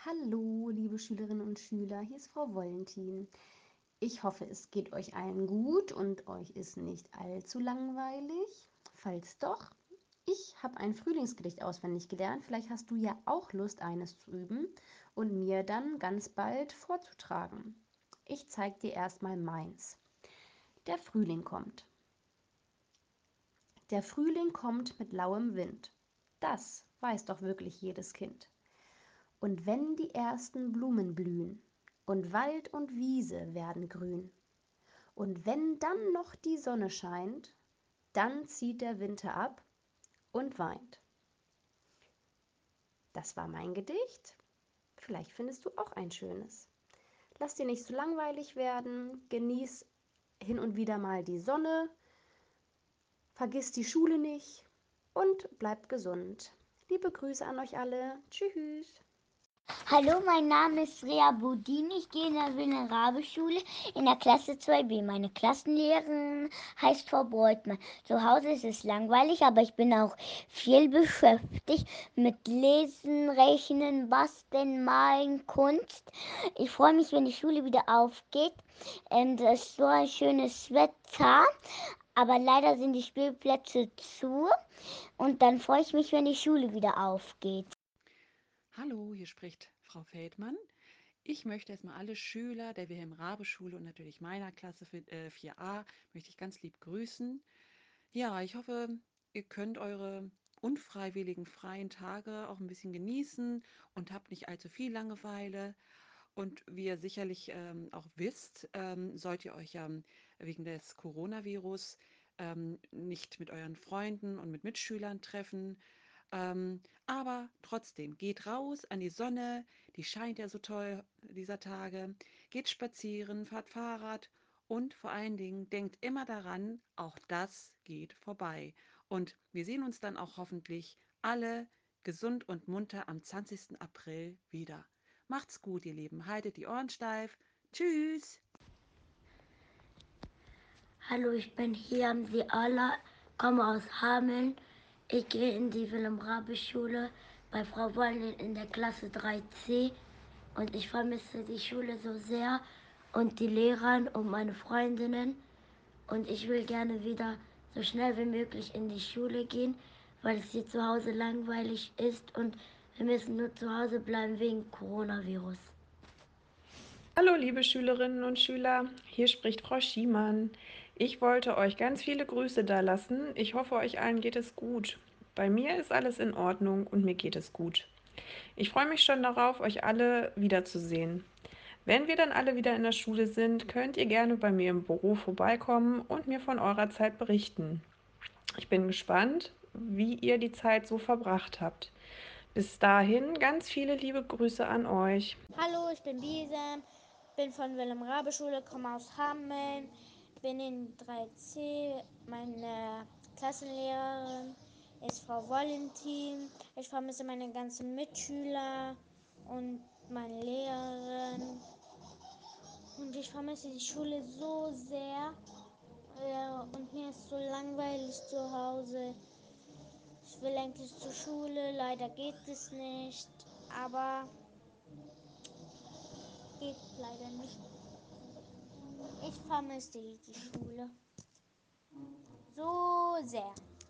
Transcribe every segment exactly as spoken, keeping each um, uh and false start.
Hallo, liebe Schülerinnen und Schüler, hier ist Frau Wollentin. Ich hoffe, es geht euch allen gut und euch ist nicht allzu langweilig. Falls doch, ich habe ein Frühlingsgedicht auswendig gelernt. Vielleicht hast du ja auch Lust, eines zu üben und mir dann ganz bald vorzutragen. Ich zeige dir erstmal meins. Der Frühling kommt. Der Frühling kommt mit lauem Wind. Das weiß doch wirklich jedes Kind. Und wenn die ersten Blumen blühen und Wald und Wiese werden grün, und wenn dann noch die Sonne scheint, dann zieht der Winter ab und weint. Das war mein Gedicht. Vielleicht findest du auch ein schönes. Lass dir nicht so langweilig werden, genieß hin und wieder mal die Sonne, vergiss die Schule nicht und bleib gesund. Liebe Grüße an euch alle. Tschüss. Hallo, mein Name ist Rea Budin. Ich gehe in der Wilhelm-Rabe-Schule in der Klasse zwei b. Meine Klassenlehrerin heißt Frau Breutmann. Zu Hause ist es langweilig, aber ich bin auch viel beschäftigt mit Lesen, Rechnen, Basteln, Malen, Kunst. Ich freue mich, wenn die Schule wieder aufgeht. Und es ist so ein schönes Wetter, aber leider sind die Spielplätze zu. Und dann freue ich mich, wenn die Schule wieder aufgeht. Hallo, hier spricht Frau Feldmann. Ich möchte erstmal alle Schüler der Wilhelm-Rabe-Schule und natürlich meiner Klasse vier a möchte ich ganz lieb grüßen. Ja, ich hoffe, ihr könnt eure unfreiwilligen freien Tage auch ein bisschen genießen und habt nicht allzu viel Langeweile. Und wie ihr sicherlich ähm, auch wisst, ähm, sollt ihr euch ja wegen des Coronavirus ähm, nicht mit euren Freunden und mit Mitschülern treffen. Ähm, aber trotzdem, geht raus an die Sonne, die scheint ja so toll dieser Tage. Geht spazieren, fahrt Fahrrad und vor allen Dingen denkt immer daran, auch das geht vorbei. Und wir sehen uns dann auch hoffentlich alle gesund und munter am zwanzigsten April wieder. Macht's gut, ihr Lieben. Haltet die Ohren steif. Tschüss. Hallo, ich bin Hiam Siala, komme aus Hameln. Ich gehe in die Wilhelm-Rabe-Schule bei Frau Wollin in der Klasse drei c und ich vermisse die Schule so sehr und die Lehrer und meine Freundinnen und ich will gerne wieder so schnell wie möglich in die Schule gehen, weil es hier zu Hause langweilig ist und wir müssen nur zu Hause bleiben wegen Coronavirus. Hallo liebe Schülerinnen und Schüler, hier spricht Frau Schiemann. Ich wollte euch ganz viele Grüße da lassen. Ich hoffe, euch allen geht es gut. Bei mir ist alles in Ordnung und mir geht es gut. Ich freue mich schon darauf, euch alle wiederzusehen. Wenn wir dann alle wieder in der Schule sind, könnt ihr gerne bei mir im Büro vorbeikommen und mir von eurer Zeit berichten. Ich bin gespannt, wie ihr die Zeit so verbracht habt. Bis dahin ganz viele liebe Grüße an euch. Hallo, ich bin Bisem, bin von Wilhelm-Rabe-Schule, komme aus Hameln, bin in drei c. Meine Klassenlehrerin ist Frau Valentin. Ich vermisse meine ganzen Mitschüler und meine Lehrerin. Und ich vermisse die Schule so sehr. Äh, Und mir ist so langweilig zu Hause. Ich will eigentlich zur Schule, leider geht es nicht. Aber geht leider nicht. Ich vermisse die Schule so sehr.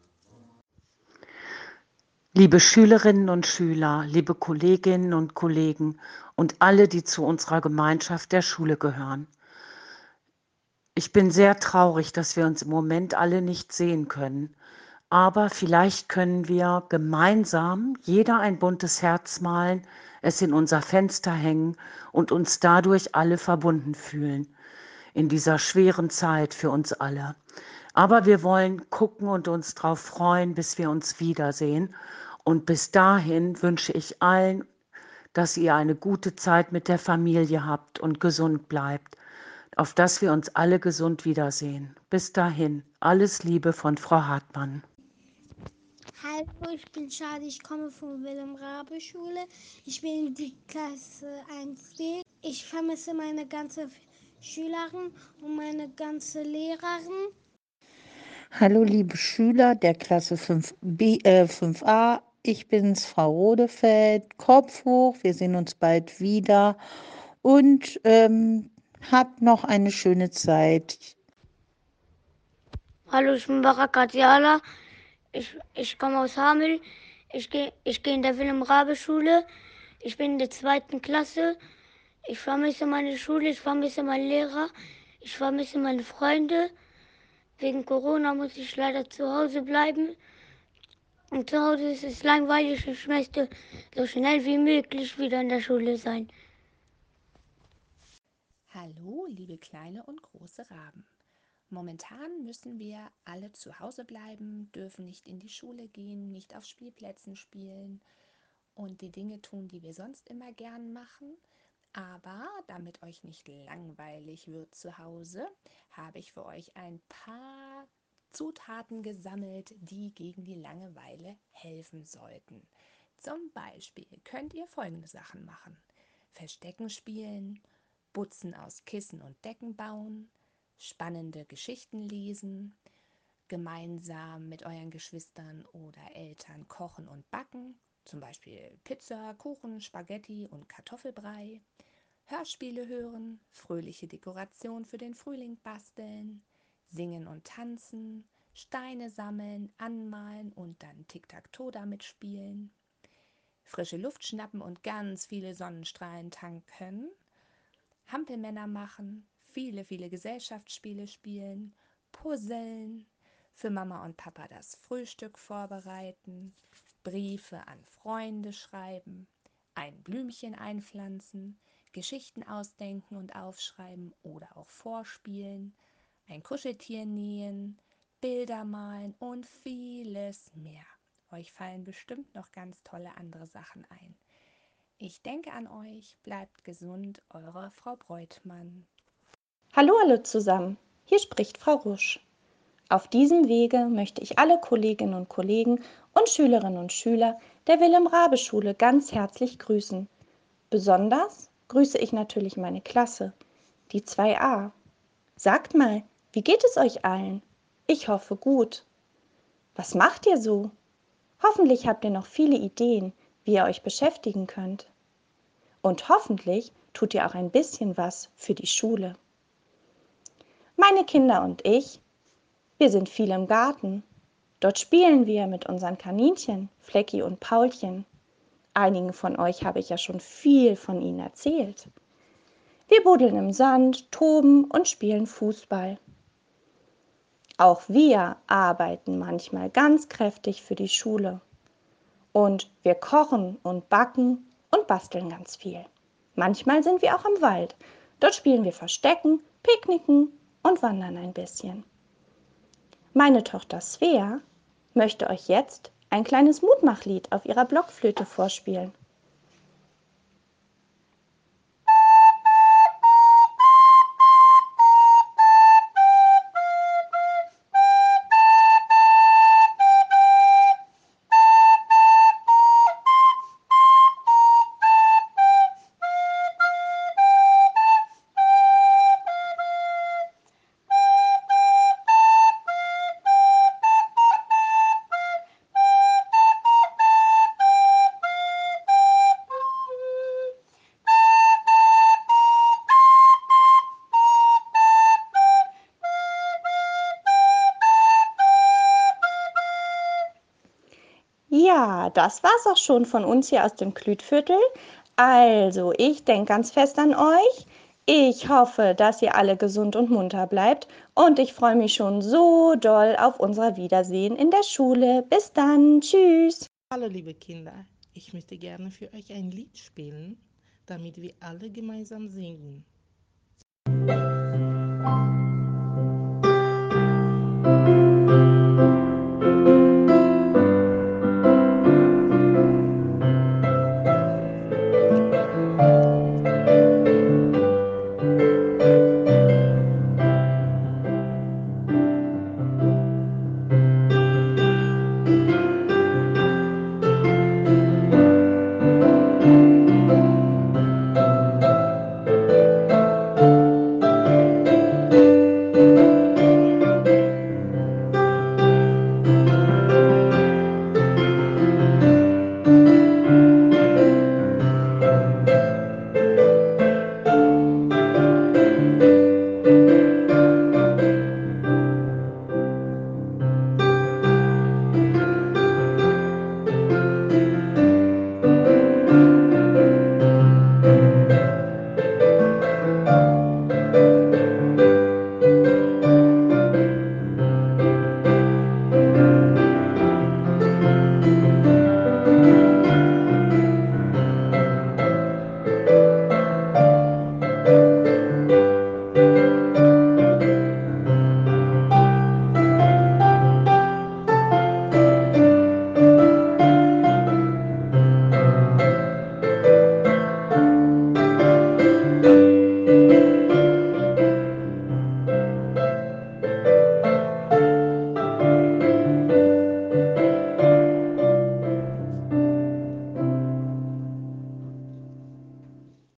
Liebe Schülerinnen und Schüler, liebe Kolleginnen und Kollegen und alle, die zu unserer Gemeinschaft der Schule gehören. Ich bin sehr traurig, dass wir uns im Moment alle nicht sehen können. Aber vielleicht können wir gemeinsam jeder ein buntes Herz malen, es in unser Fenster hängen und uns dadurch alle verbunden fühlen. In dieser schweren Zeit für uns alle. Aber wir wollen gucken und uns darauf freuen, bis wir uns wiedersehen. Und bis dahin wünsche ich allen, dass ihr eine gute Zeit mit der Familie habt und gesund bleibt, auf dass wir uns alle gesund wiedersehen. Bis dahin, alles Liebe von Frau Hartmann. Hallo, ich bin Schade, ich komme von Wilhelm-Rabe-Schule. Ich bin in die Klasse eins b. Ich vermisse meine ganze Schülerin und meine ganze Lehrerin. Hallo liebe Schüler der Klasse fünf b, äh, fünf a. Ich bin's, Frau Rodefeld. Kopf hoch, wir sehen uns bald wieder und ähm, habt noch eine schöne Zeit. Hallo, ich bin Barakat Yala. Ich, ich komme aus Hamel. Ich gehe ich geh in der Wilhelm-Rabe-Schule. Ich bin in der zweiten Klasse. Ich vermisse meine Schule, ich vermisse meinen Lehrer. Ich vermisse meine Freunde. Wegen Corona muss ich leider zu Hause bleiben. Und zu Hause ist es langweilig. Ich möchte so schnell wie möglich wieder in der Schule sein. Hallo, liebe kleine und große Raben. Momentan müssen wir alle zu Hause bleiben, dürfen nicht in die Schule gehen, nicht auf Spielplätzen spielen und die Dinge tun, die wir sonst immer gern machen. Aber damit euch nicht langweilig wird zu Hause, habe ich für euch ein paar Zutaten gesammelt, die gegen die Langeweile helfen sollten. Zum Beispiel könnt ihr folgende Sachen machen: Verstecken spielen, Butzen aus Kissen und Decken bauen, spannende Geschichten lesen, gemeinsam mit euren Geschwistern oder Eltern kochen und backen, zum Beispiel Pizza, Kuchen, Spaghetti und Kartoffelbrei, Hörspiele hören, fröhliche Dekoration für den Frühling basteln, singen und tanzen, Steine sammeln, anmalen und dann Tic-Tac-Toe damit spielen, frische Luft schnappen und ganz viele Sonnenstrahlen tanken, Hampelmänner machen, viele, viele Gesellschaftsspiele spielen, puzzeln, für Mama und Papa das Frühstück vorbereiten, Briefe an Freunde schreiben, ein Blümchen einpflanzen, Geschichten ausdenken und aufschreiben oder auch vorspielen, ein Kuscheltier nähen, Bilder malen und vieles mehr. Euch fallen bestimmt noch ganz tolle andere Sachen ein. Ich denke an euch, bleibt gesund, eure Frau Breutmann. Hallo alle zusammen, hier spricht Frau Rusch. Auf diesem Wege möchte ich alle Kolleginnen und Kollegen und Schülerinnen und Schüler der Wilhelm-Raabe-Schule ganz herzlich grüßen. Besonders grüße ich natürlich meine Klasse, die zwei a. Sagt mal, wie geht es euch allen? Ich hoffe gut. Was macht ihr so? Hoffentlich habt ihr noch viele Ideen, wie ihr euch beschäftigen könnt. Und hoffentlich tut ihr auch ein bisschen was für die Schule. Meine Kinder und ich, wir sind viel im Garten. Dort spielen wir mit unseren Kaninchen, Flecki und Paulchen. Einigen von euch habe ich ja schon viel von ihnen erzählt. Wir buddeln im Sand, toben und spielen Fußball. Auch wir arbeiten manchmal ganz kräftig für die Schule. Und wir kochen und backen und basteln ganz viel. Manchmal sind wir auch im Wald. Dort spielen wir Verstecken, picknicken und wandern ein bisschen. Meine Tochter Svea möchte euch jetzt ein kleines Mutmachlied auf ihrer Blockflöte vorspielen. Ja, das war's auch schon von uns hier aus dem Klütviertel. Also, ich denke ganz fest an euch. Ich hoffe, dass ihr alle gesund und munter bleibt und ich freue mich schon so doll auf unser Wiedersehen in der Schule. Bis dann, tschüss. Hallo liebe Kinder, ich möchte gerne für euch ein Lied spielen, damit wir alle gemeinsam singen.